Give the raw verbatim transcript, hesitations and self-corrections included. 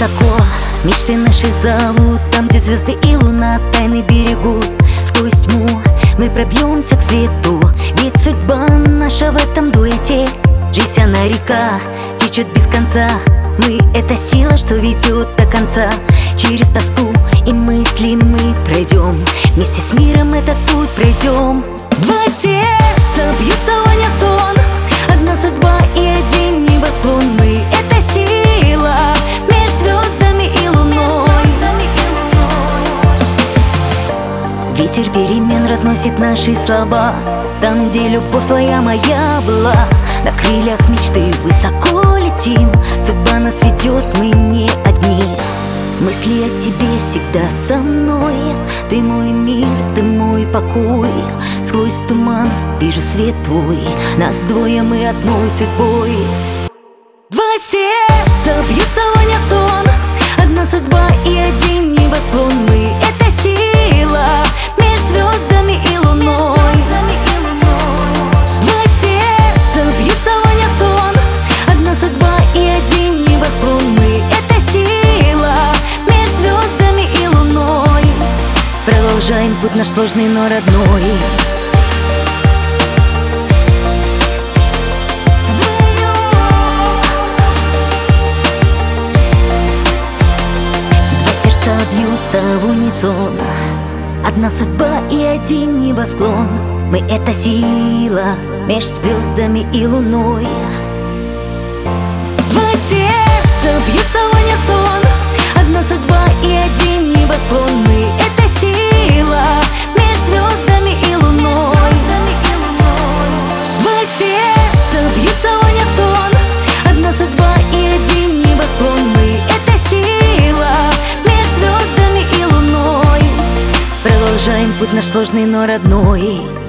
Высоко мечты наши зовут, там, где звезды и луна тайны берегут. Сквозь тьму мы пробьемся к свету, ведь судьба наша в этом дуэте. Жизнь она река, течет без конца. Мы — это сила, что ведет до конца. Через тоску и мысли мы пройдем, вместе с миром этот путь пройдем. Два сердца бьются в унисон, одна судьба и один небосклон. Мы — это сила между звездами и луной. Ветер перемен разносит наши слова, там, где любовь твоя моя была. На крыльях мечты высоко летим, судьба нас ведет, мы не одни. Мысли о тебе всегда со мной, ты мой мир, ты мой покой. Сквозь туман вижу свет твой, нас двое, мы одной судьбой. Два сердца бьются в унисон, одна судьба и один небосклон. Мы — это сила между звездами и луной. Два сердца бьются в унисон, одна судьба и один небосклон. Мы — это сила между звездами и луной. Продолжаем путь наш сложный, но родной. Бьются в унисон, одна судьба и один небосклон. Мы — это сила меж звездами и луной. Два сердца бьются в унисон, одна судьба и один небосклон. Мы — это сила меж звездами и луной. Два сердца бьются в унисон, одна судьба и один небосклон. Мы — это сила меж звездами и луной. Продолжаем путь наш сложный, но родной.